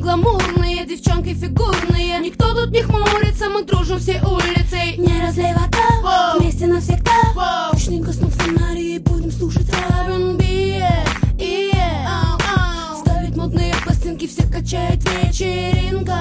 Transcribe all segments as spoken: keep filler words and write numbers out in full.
гламурные, девчонки фигурные. Никто тут не хмурится, мы дружим всей улицей. Не разлей вода, вместе навсегда. Воу. Точно гаснут фонари и будем слушать ар энд би. Ставить модные пластинки, все качает вечеринка.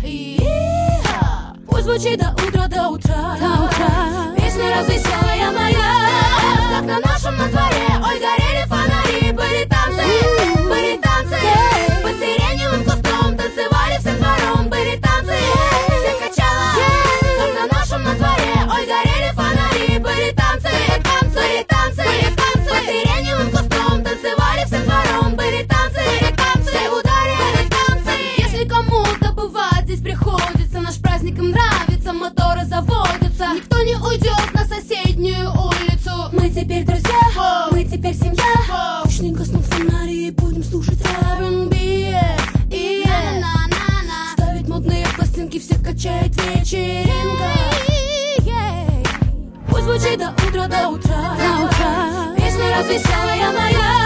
Пусть звучит до утра, до утра, до утра. Песня развеселая моя. Как на нашем на дворе, ой, горели фонари. Были танцы, были танцы. Под сиреневым кустом танцевали все двором. Были танцы, все качала. Как на нашем на дворе, ой, горели фонари. Были танцы, были танцы, были танцы. Под сиреневым кустом танцевали все двором. Были танцы, все в ударе, были танцы. Если кому-то бывать здесь приходится, наш праздник им нравится, моторы заводятся. Никто не уйдет на соседнюю улицу. Мы теперь друзья, Воу. мы теперь семья. Воу. Точно гаснут фонари и будем слушать ар энд би. На-на-на-на-на. Ставить модные пластинки, все качает вечеринка. Пусть звучит до утра, до утра, До утра. Песня развеселая моя.